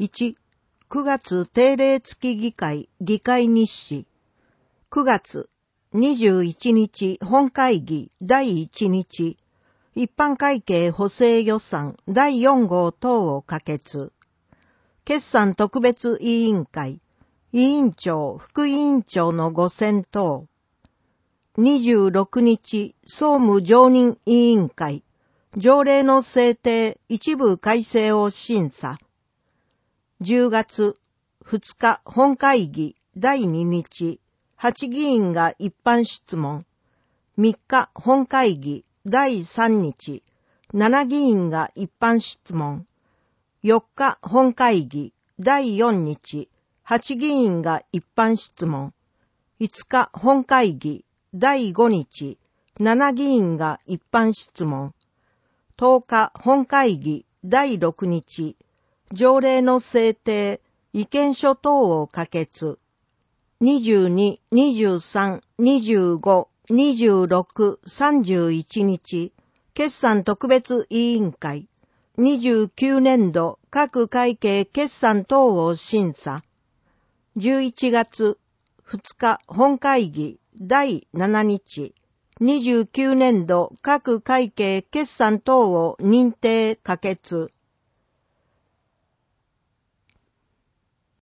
1、9月定例付議会議会日誌。9月21日本会議第1日。一般会計補正予算第4号等を可決。決算特別委員会。委員長、副委員長のご選等。26日総務常任委員会。条例の制定一部改正を審査。10月2日本会議第2日、8議員が一般質問。3日本会議第3日、7議員が一般質問。4日本会議第4日、8議員が一般質問。5日本会議第5日、7議員が一般質問。10日本会議第6日、条例の制定、意見書等を可決。22、23、25、26、31日、決算特別委員会。29年度各会計決算等を審査。11月2日本会議第7日。29年度各会計決算等を認定可決。